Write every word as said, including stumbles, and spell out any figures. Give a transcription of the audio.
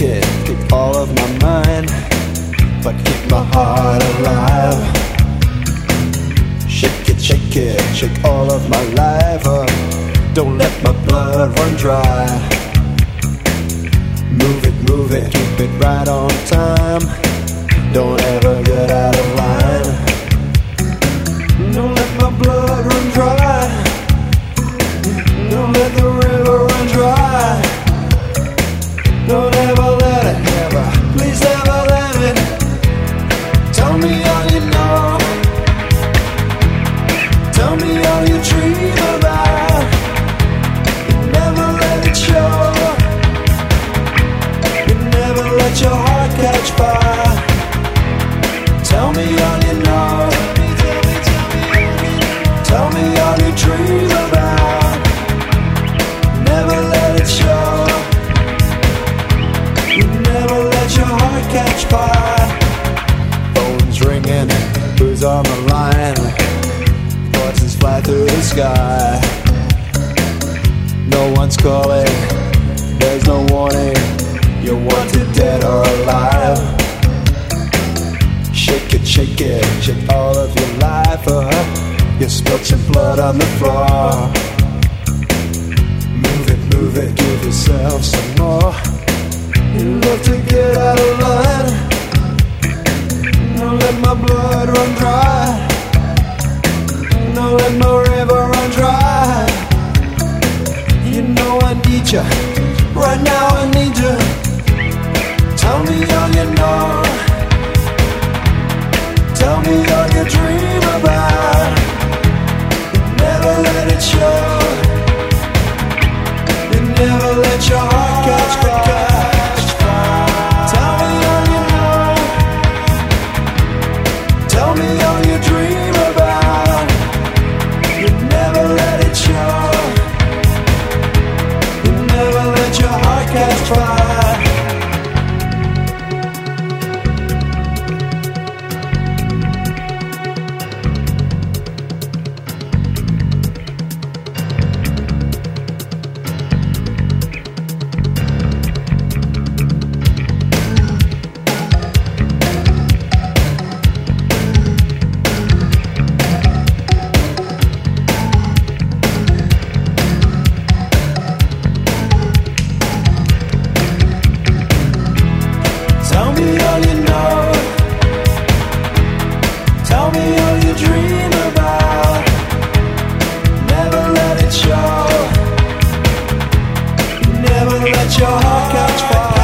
it, keep all of my mind, but keep my heart alive. Shake it, shake it, shake all of my life up. Don't let my blood run dry. Move it, move it, keep it right on time. Don't ever get out of line. Don't let my blood run dry. Don't let the river run dry. Don't ever let it, never, please never let it. Tell me all you know. Tell me all you dream about. You never let it show. You never let your heart catch fire. Tell me all you know. Tell me all you dream about. Never let it show. You never let your heart catch fire. Phones ringing, who's on the line? Voices fly through the sky. No one's calling, there's no warning. You're wanted dead or alive. Shake it, shake it, shake all of your life up. You spilled some blood on the floor. Move it, move it, give yourself some more. You love to get out of line. Don't let my blood run dry. Don't let my river run dry. You know I need you. Right now I need you. Tell me all you know. Tell me all you dream about. Never let it show. You never let your heart catch fire. Tell me all you know. Tell me all you dream about. You never let it show. You never let your heart catch fire. Tell me all you know. Tell me all you dream about. Never let it show. Never let your heart catch fire.